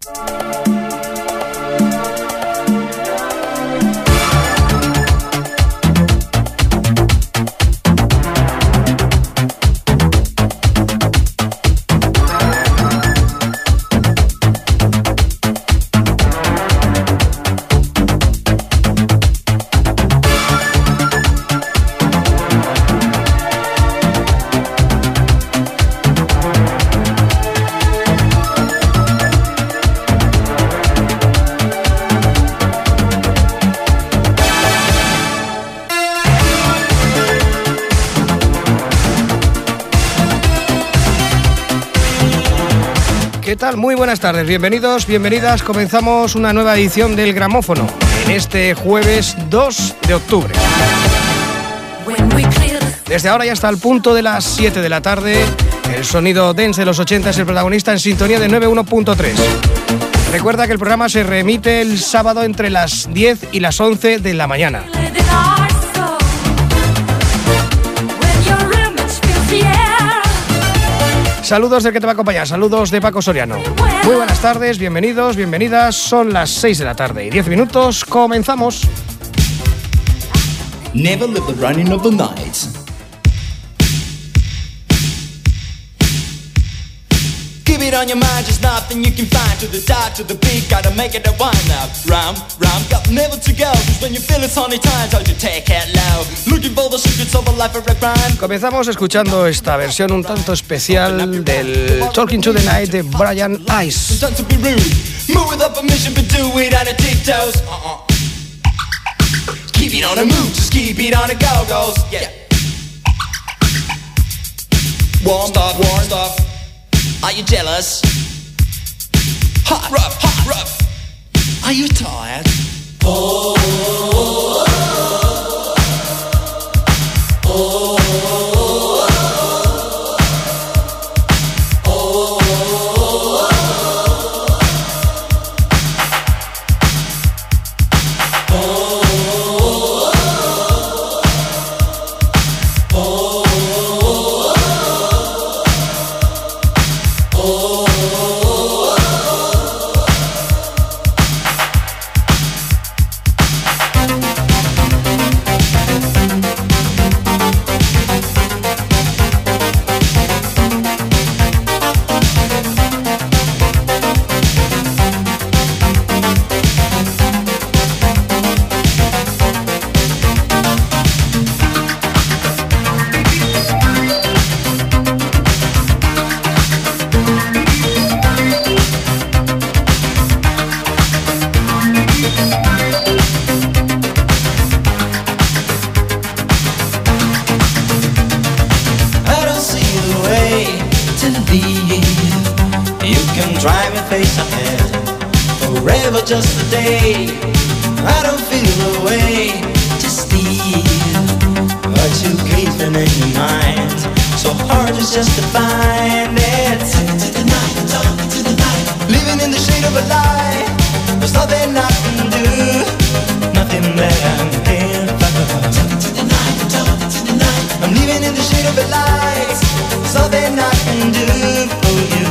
¿Qué tal? Muy buenas tardes, bienvenidos, bienvenidas. Comenzamos una nueva edición del Gramófono en este jueves 2 de octubre. Desde ahora y hasta el punto de las 7 de la tarde, el sonido dance de los 80 es el protagonista en sintonía de 91.3. Recuerda que el programa se reemite el sábado entre las 10 y las 11 de la mañana. Saludos del que te va a acompañar, saludos de Paco Soriano. Muy buenas tardes, bienvenidos, bienvenidas. Son las 6 de la tarde y 10 minutos. Comenzamos. Never live the running of the night. Keep it on your mind, just nothing you can find. To the top, to the peak, gotta make it a one now. Round, round, got never to go. Cause when you feel it's honey time, so you take it low. Looking for the secrets of a life of a crime. Comenzamos escuchando esta versión un tanto especial del Talking to the Night de Brian Ice. Move with a permission, but do it on a tiptoes. Keep it on the move, just keep it on the go-go's. Yeah. Warm, stop, warm, stop. Are you jealous? Hot, rough, hot, rough. Are you tired? Oh, oh, oh, oh, oh, oh, just a day, I don't feel the way to steal what you keeping in your mind. So hard it's just to find it. Talking to the night, talking to the night. Living in the shade of a lie. There's nothing I can do, nothing that I'm here for. Talking to the night, talking to the night. I'm living in the shade of a lie. There's nothing I can do for you.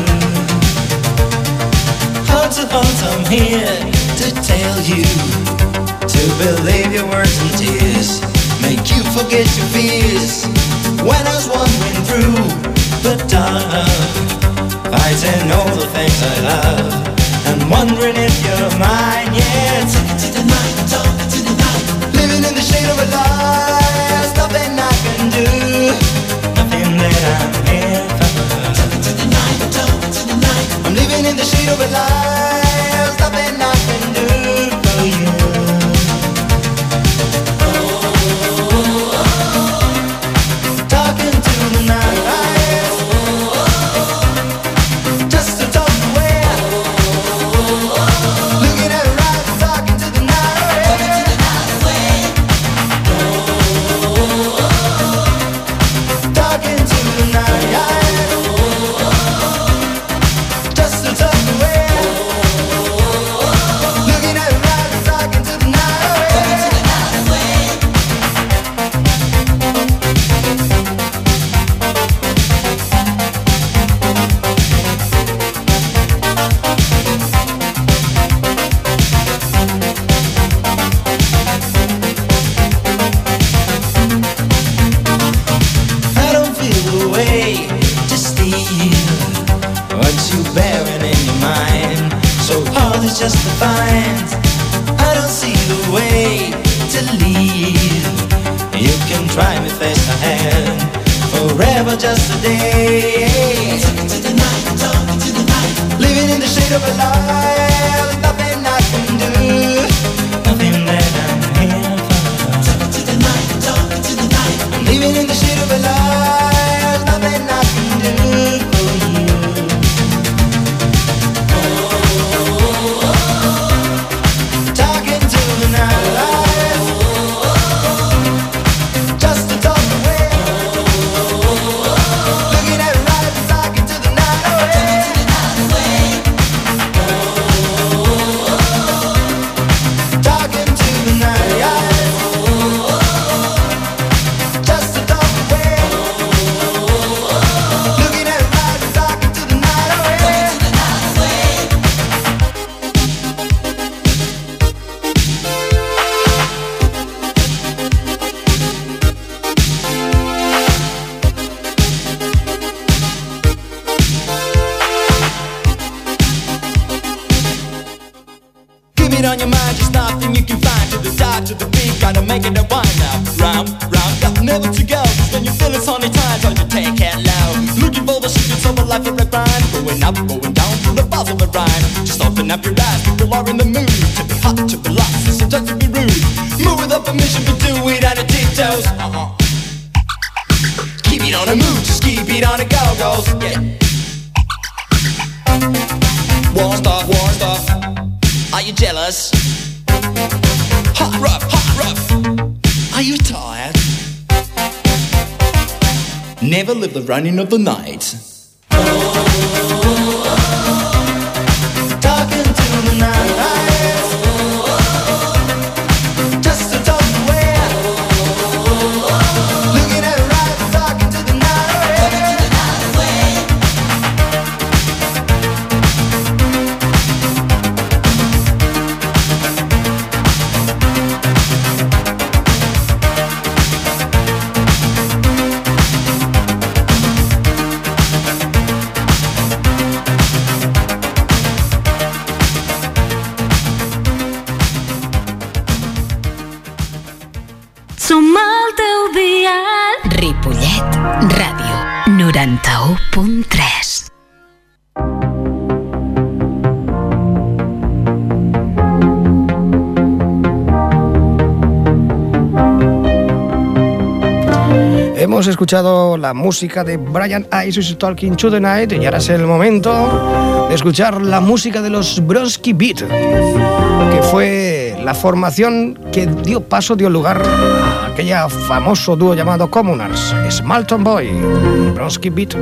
Heart to heart, I'm here to tell you to believe your words and tears, make you forget your fears. When I was wandering through the dark, fighting all the things I love, and wondering if you're mine. Yeah, talking to the night, talking to the night. Living in the shade of a lie, there's nothing I can do, nothing that I'm here for. Talking to the night, talking to the night. I'm living in the shade of a lie. There's nothing I can do for you. Talking to the night, just to talk away. Looking at her eyes, talking to the night, talking to the night, just to talk away. so hard it's just to find. I don't see the way to leave. You can try me face to hand, forever just a day. Talking to the night, talking to the night. Living in the shade of a lie, there's nothing I can do, nothing that I'm here for. Talking to the night, talking to the night. I'm living in the shade of a lie, there's nothing I can do for you. Talking to the night, just to talk away. Looking at right, talking to the night away. Talking to the night, just to talk away. Looking at right, talking to the night away. Keep it on your mind, just nothing you can find. To the side, to the beat, gotta make it a wind up. Round, round, got never to go. Cause when you feel it's only time, so you take it low. Looking for the secrets of a life of a grind. Going up, going down, through the bars of a rhyme. Just open up your eyes, people are in the mood. To be hot, to be lost, sometimes to be rude. Move without permission, but do it on the tiptoes. Keep it on the move, just keep it on the go-go's. Yeah. War stuff, war stuff. Are you jealous? Hot rough. Are you tired? Never live the running of the night. Talking to the night, just to talk away. Looking at right, talking to the night. Suma el teu dial. Ripollet Ràdio 91.3. Hemos escuchado la música de Brian Ice, Talking to the Night, y ahora es el momento de escuchar la música de los Bronski Beat, que fue la formación que dio lugar a aquella famoso dúo llamado Communards. Smallton Boy, Bronski Beat.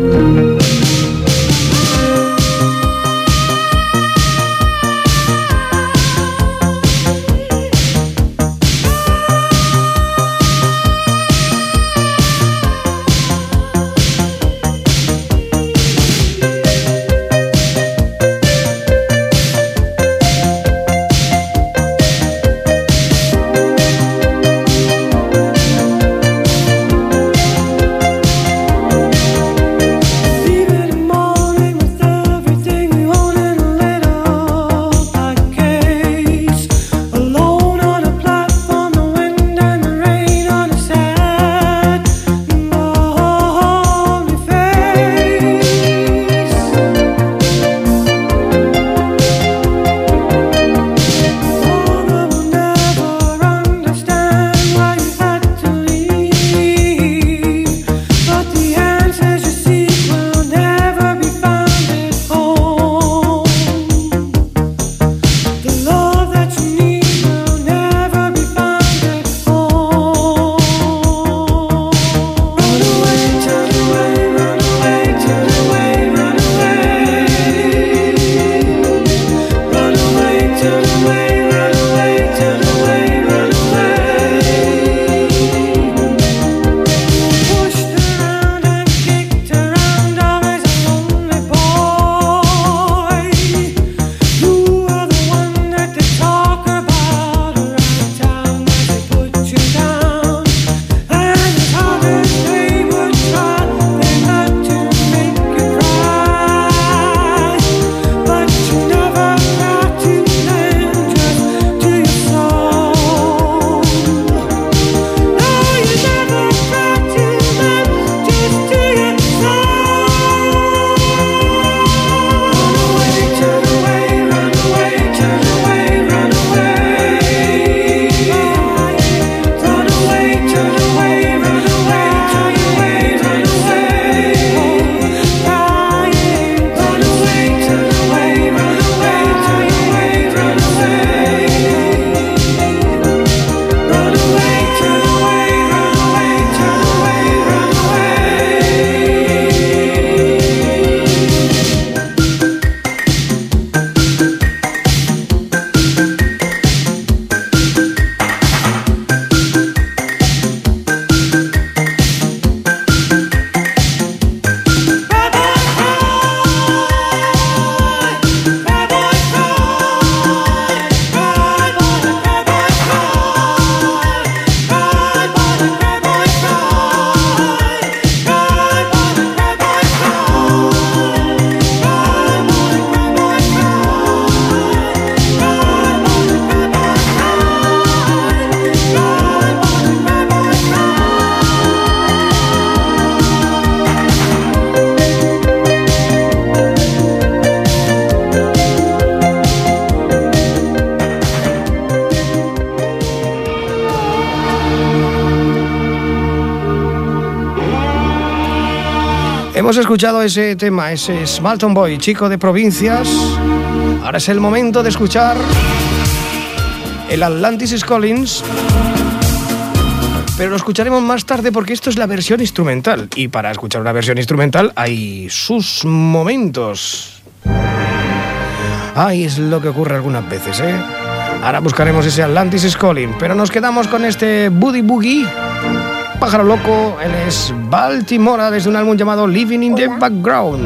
Hemos escuchado ese tema, ese Small Town Boy, chico de provincias. Ahora es el momento de escuchar el Atlantis is Collins, pero lo escucharemos más tarde porque esto es la versión instrumental, y para escuchar una versión instrumental hay sus momentos. Ay, es lo que ocurre algunas veces, ¿eh? Ahora buscaremos ese Atlantis is Calling, pero nos quedamos con este Boogie Boogie, pájaro loco. Él es Baltimora, desde un álbum llamado Living in the Background.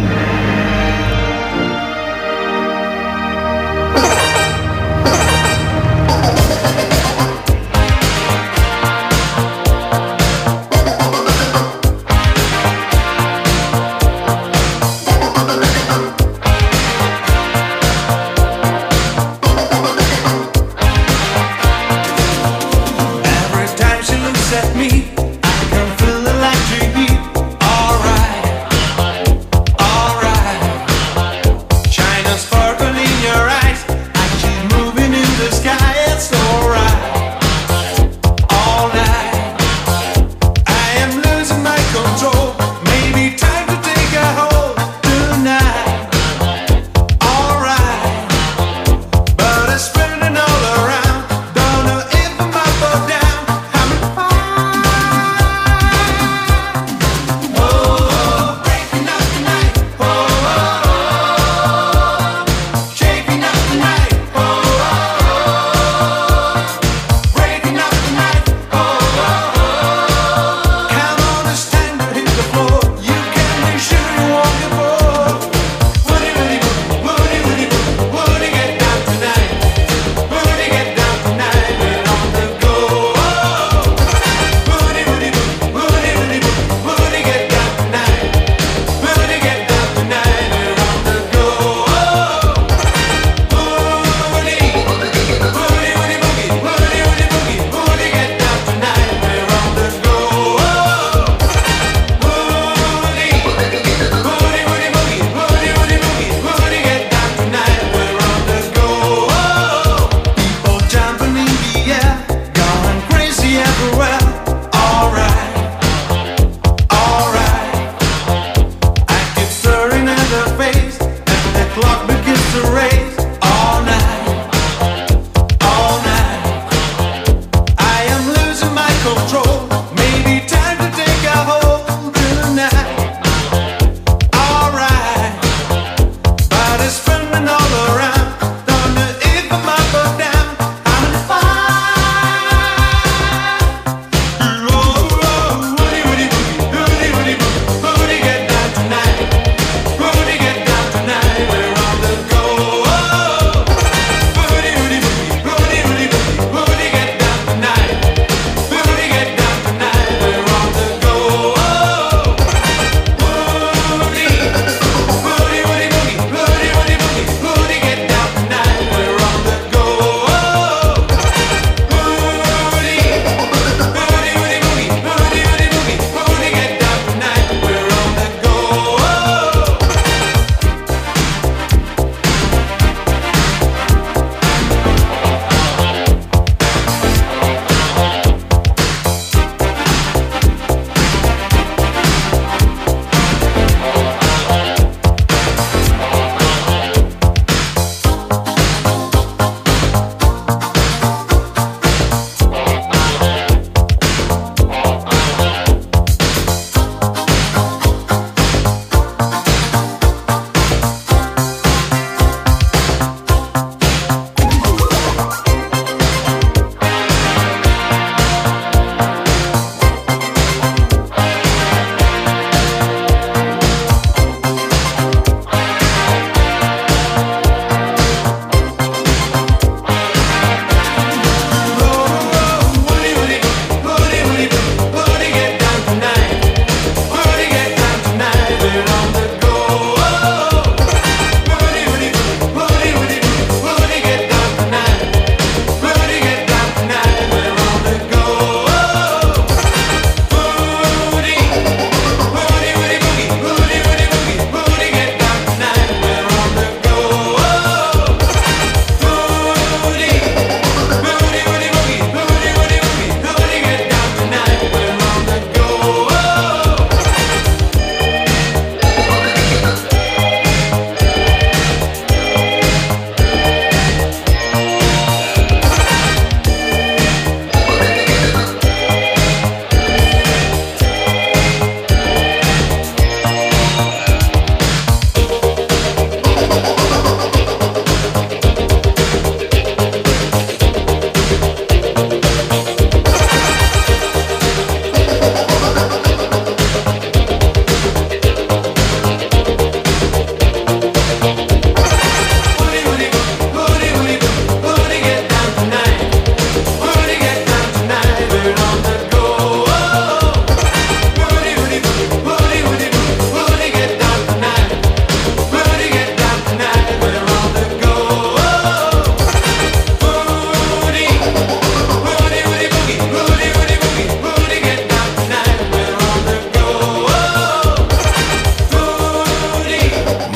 Alright.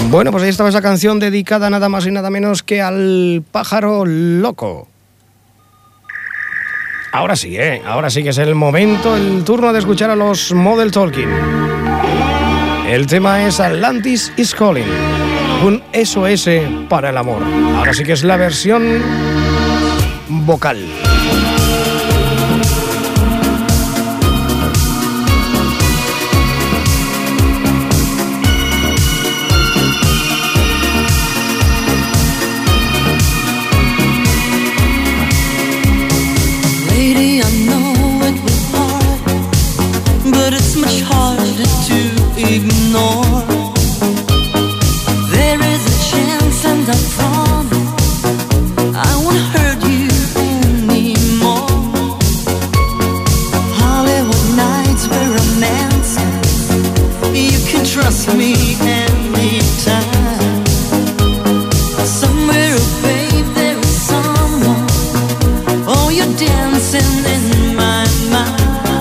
Bueno, pues ahí estaba esa canción dedicada nada más y nada menos que al pájaro loco. Ahora sí que es el momento, el turno de escuchar a los Model Talking. El tema es Atlantis is Calling, un SOS para el amor. Ahora sí que es la versión vocal. Ignore. There is a chance, and I promise I won't hurt you anymore. Hollywood nights were romantic. You can trust me anytime. Somewhere, oh babe, there is someone. Oh, you're dancing in my mind.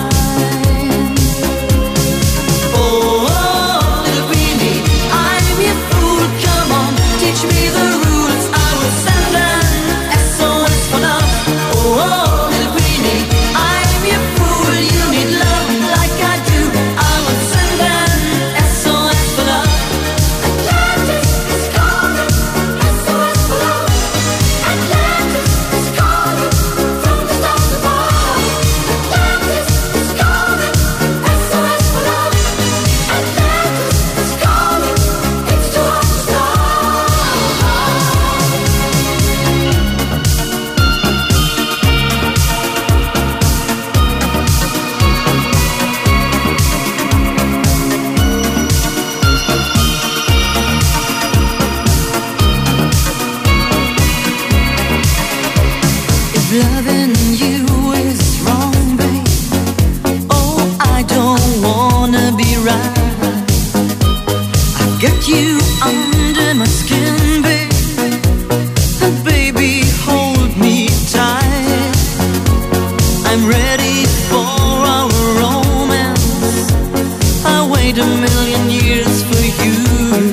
Loving you is wrong, babe. Oh, I don't wanna be right. I got you under my skin, babe. And baby, hold me tight. I'm ready for our romance. I wait a million years for you.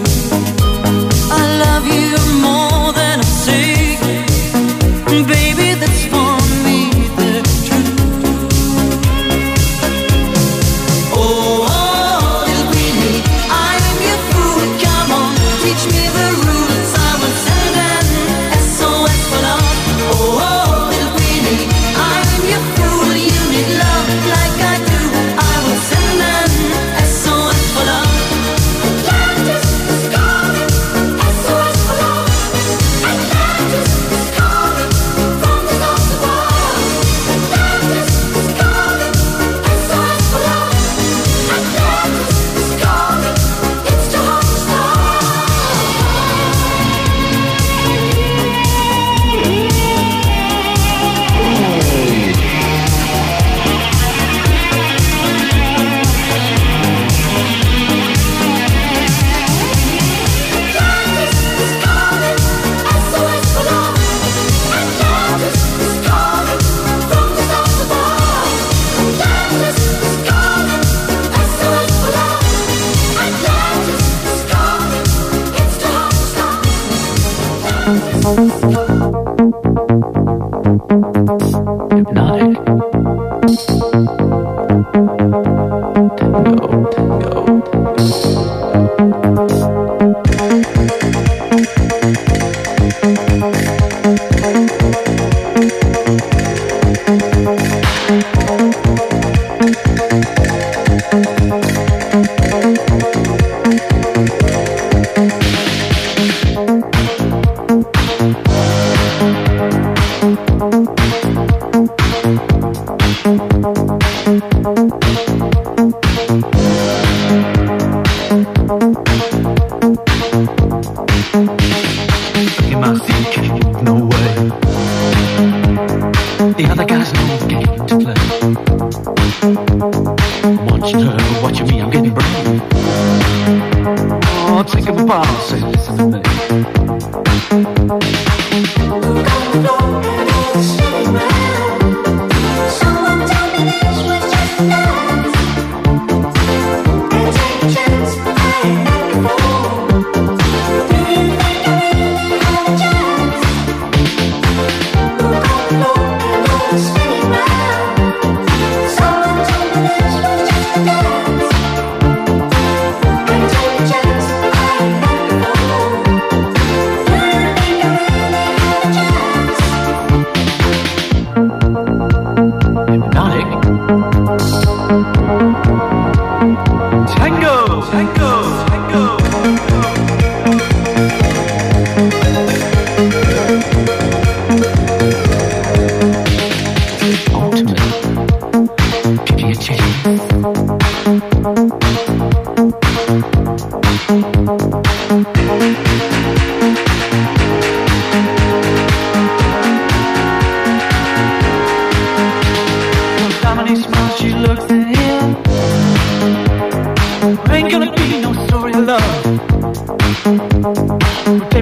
I love you more than I say. Baby, that's for me.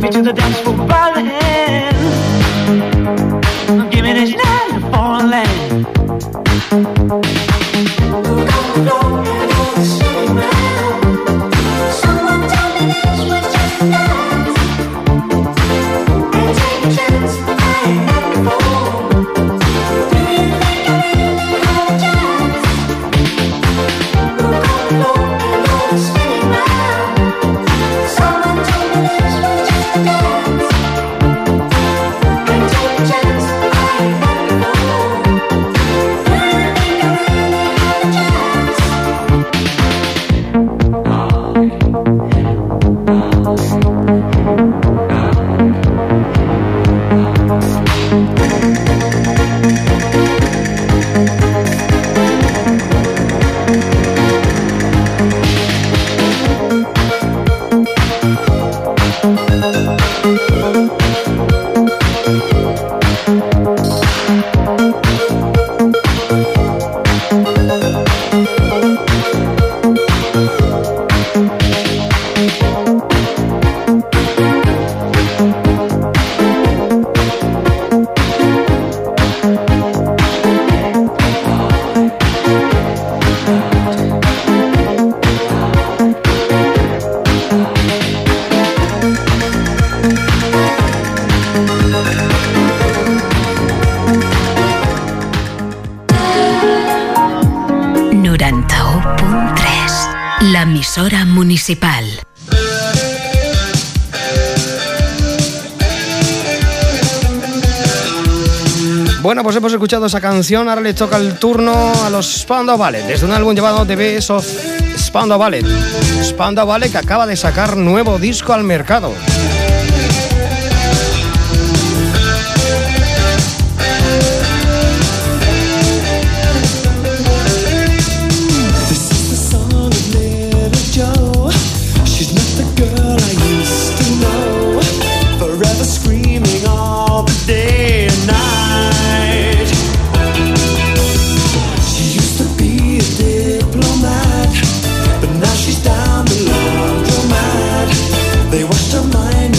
me to the dance floor by the hand. Give me this night in a foreign land. Someone told me this was just a dance. And take a chance, I ain't had before. Do you think I really have a chance? Look on the floor and all is spinning round. Someone told me this was just a dance. And take a chance, I ain't had before. Do you think I really have a chance? L'emissora municipal. Bueno, pues hemos escuchado esa canción, ahora les toca el turno a los Spandau Ballet, desde un álbum llamado The Best of Spandau Ballet. Spandau Ballet que acaba de sacar nuevo disco al mercado. They washed her mind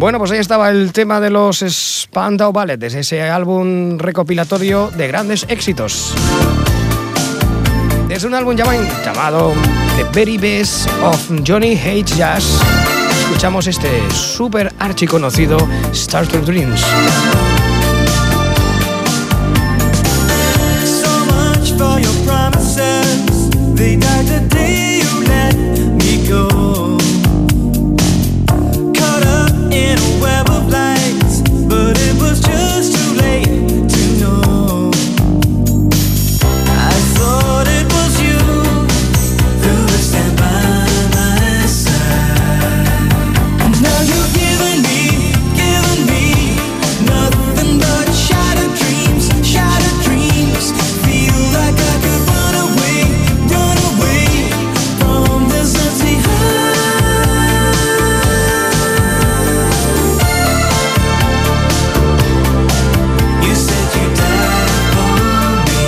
Bueno, pues ahí estaba el tema de los Spandau Ballet, desde ese álbum recopilatorio de grandes éxitos. Desde un álbum llamado The Very Best of Johnny Hates Jazz, escuchamos este súper archiconocido Starter Dreams. So much for your promises. They died the day you let me go. Caught up in a web of lights, but it was just too late to know. I thought it was you who would stand by my side. And now you've given me nothing but shattered dreams, shattered dreams. Feel like I could run away from this empty heart. You said you died for me.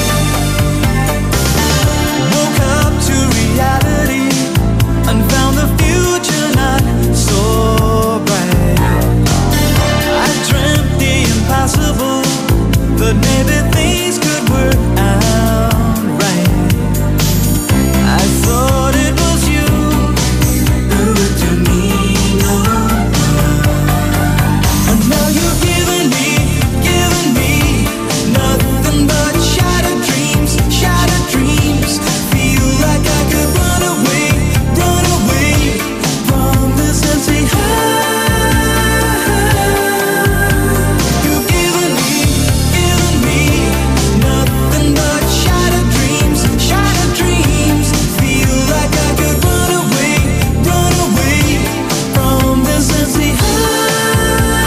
Woke up to reality and found the future not so bright. I dreamt the impossible, but maybe things could work out right. I thought it was you who would do me no harm. And now you've given me nothing but shattered dreams, shattered dreams. Feel like I could run away from this empty heart. You've given me nothing but shattered dreams, shattered dreams. Feel like I could run away from this empty heart.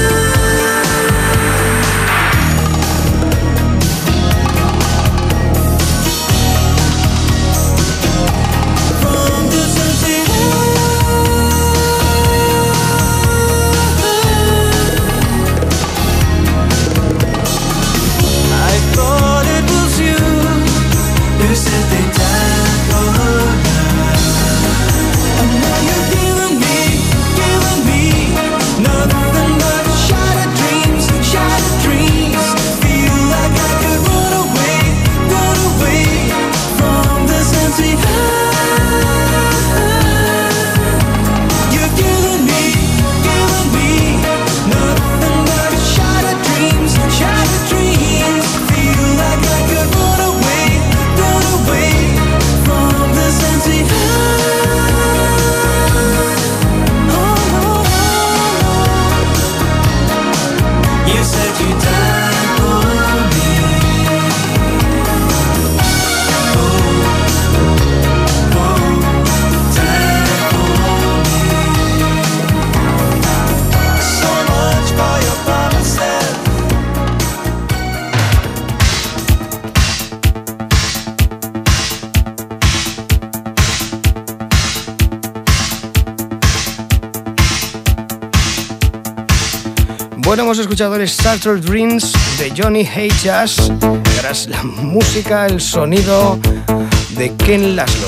From this empty heart. I thought it was you who said they died for love. And now you've given me nothing but shattered dreams, shattered dreams. Feel like I could run away from this empty heart. You've given me nothing but shattered dreams, shattered dreams. Feel like I could run away from this empty heart. You said you died for me. Died for me. So much for your promises. Bueno, hemos escuchado el Starter Dreams de Johnny Hates Jazz, y ahora es la música, el sonido de Ken Laszlo.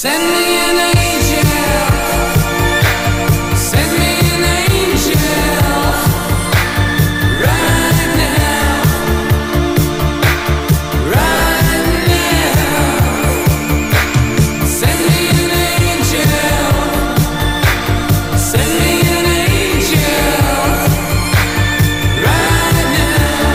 Send me an angel. Send me an angel. Right now. Right now. Send me an angel. Send me an angel. Right now.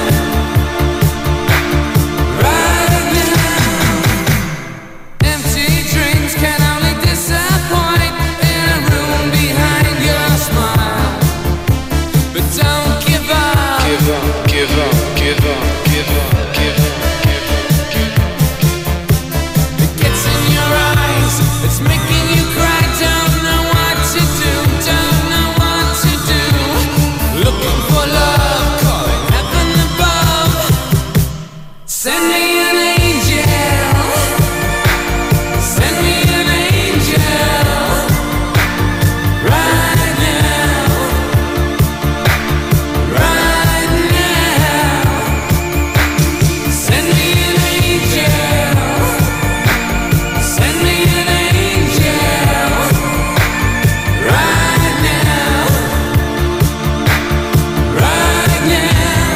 Right now. Empty dreams can only disappoint in a room behind your smile. But don't give up. Give up, give up, give up, give up, give up, give up, give up. It gets in your eyes, it's making you cry. Don't know what to do, don't know what to do. Looking for love, calling heaven above. Send me an angel. Send me an angel. Right now. Right now. Send me an angel. Send me an angel. Right now. Right now.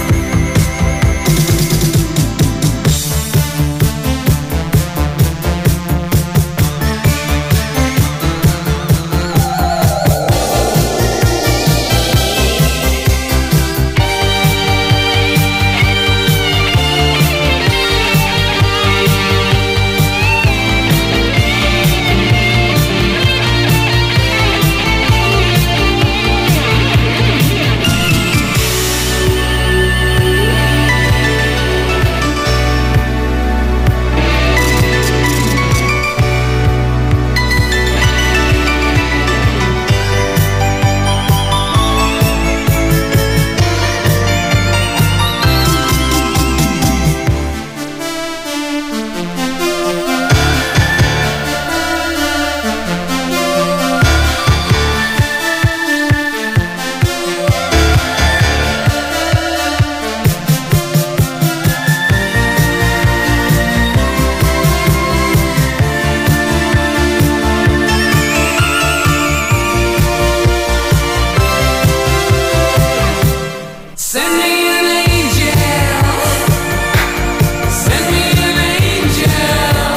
Send me an angel. Send me an angel.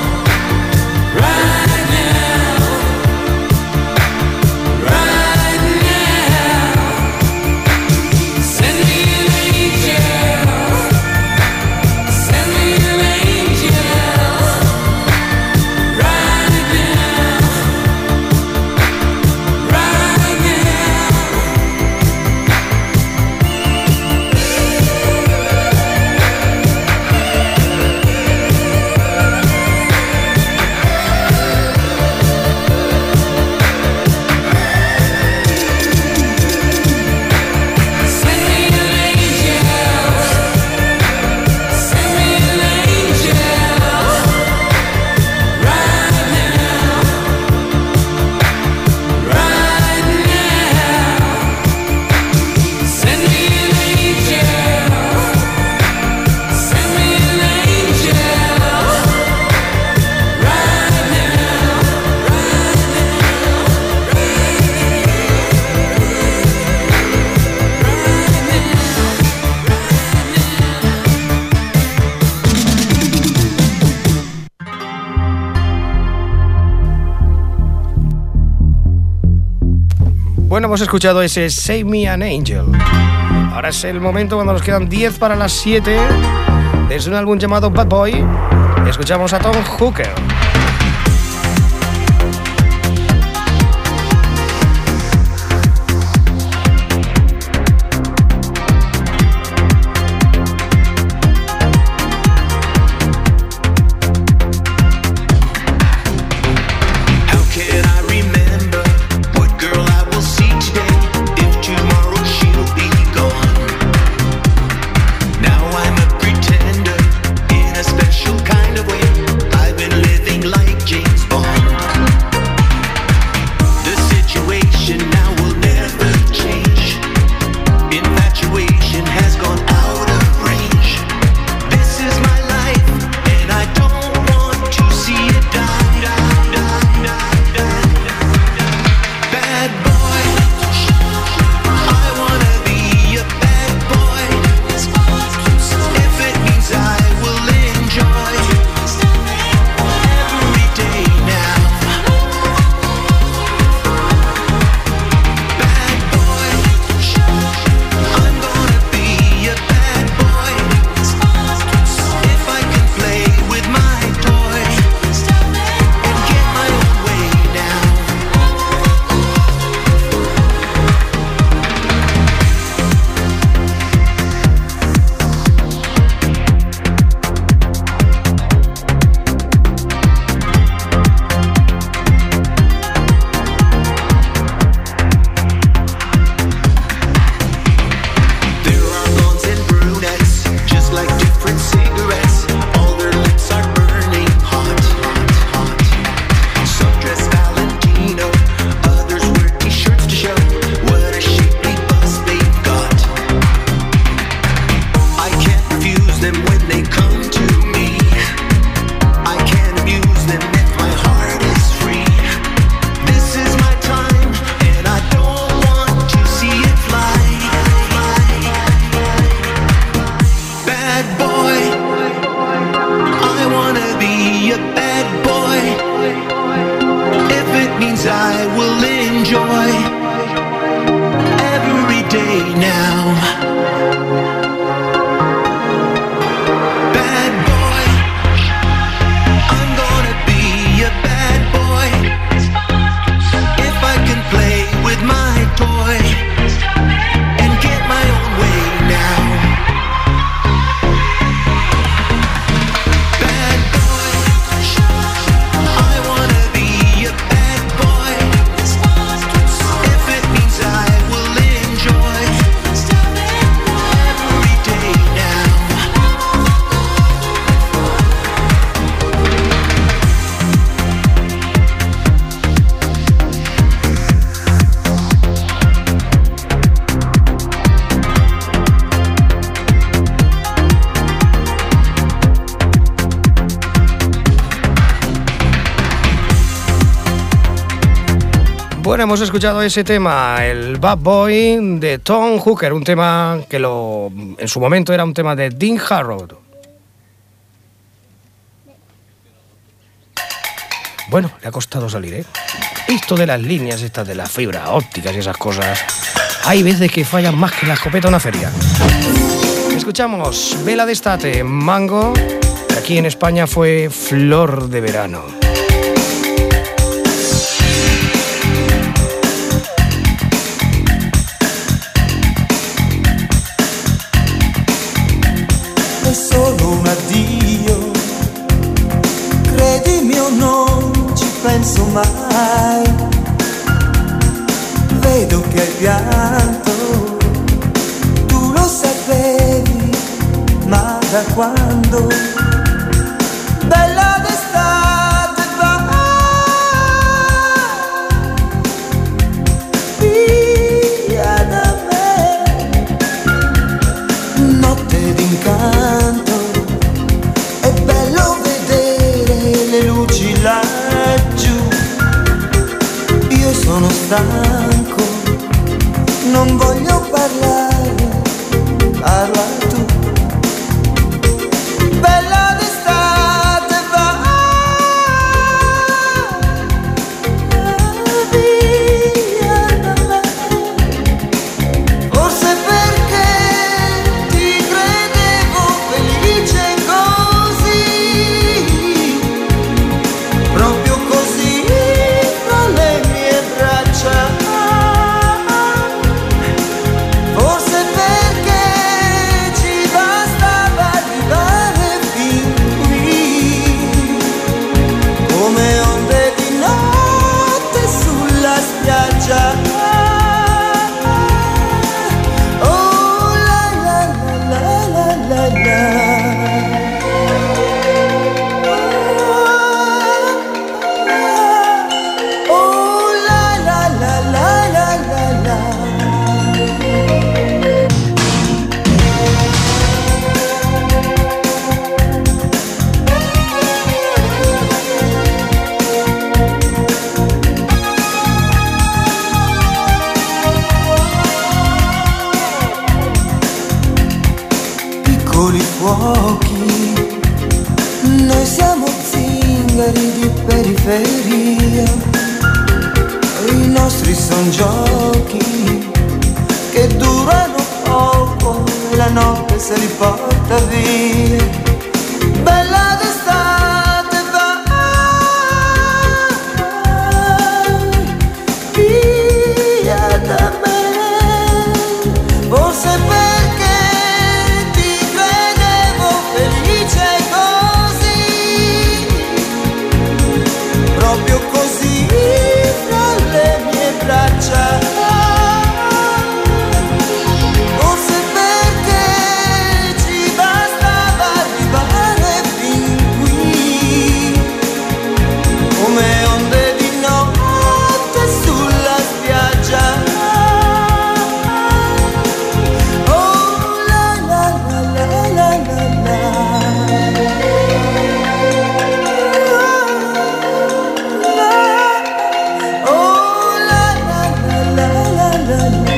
Right now. Right now. Send me an angel. Send me an angel. Right now. Right now. Send me an angel. Send me an angel. Right now. Right now. Send me an angel. Send me an angel. Right now. Bueno, hemos escuchado ese Save Me an Angel. Ahora es el momento cuando nos quedan 10 para las 7. Desde un álbum llamado Bad Boy, escuchamos a Tom Hooker. How can I remember what girl I will see today if tomorrow she'll be gone? Now I'm a pretender in a special kind of way. I've been living Bueno, hemos escuchado ese tema, el Bad Boy de Tom Hooker, un tema que en su momento era un tema de Dean Harrow. Bueno, le ha costado salir, ¿eh? Esto de las líneas estas de las fibras ópticas y esas cosas, hay veces que fallan más que la escopeta a una feria. Escuchamos Vela Destate, Mango, que aquí en España fue Flor de Verano. È solo un addio, credimi o non ci penso mai, vedo che hai pianto, tu lo sapevi, ma da quando? Bella d'estate va via da me, notte d'incanto, è bello vedere le luci laggiù, io sono stanco, non voglio parlare, parla tu. Bella d'estate va via da me, forse perché ti credevo felice così, proprio così fra le mie braccia, forse perché ci bastava arrivare fin qui, come onde di notte sulla spiaggia. Oh la la la la la la. Oh la la la la la la la. Piccoli fuochi, noi siamo zingari di periferia, i nostri son giochi che durano poco e la notte se li porta via. Bella d'estate va via da me, forse perché ti credevo felice così, proprio così fra le mie braccia, forse perché ci bastava arrivare fin qui, come onde di notte sulla spiaggia. Oh la la la la la la la. Oh la la la la la la la.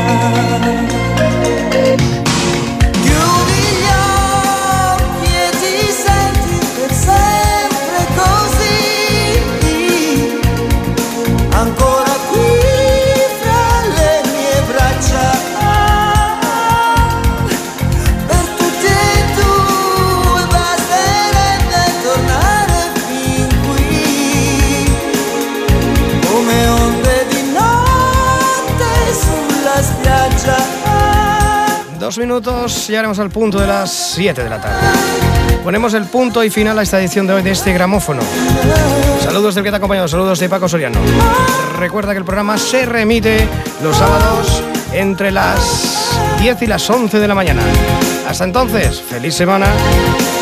Chiudi gli occhi e ti senti per sempre così, ancora qui fra le mie braccia, per tutti e due basterebbe tornare fin qui, come onde di notte sulla spiaggia. 2 minutos, llegaremos al punto de las 7 de la tarde. Ponemos el punto y final a esta edición de hoy de este gramófono. Saludos del que te ha acompañado, saludos de Paco Soriano. Recuerda que el programa se remite los sábados entre las 10 y las 11 de la mañana. Hasta entonces, feliz semana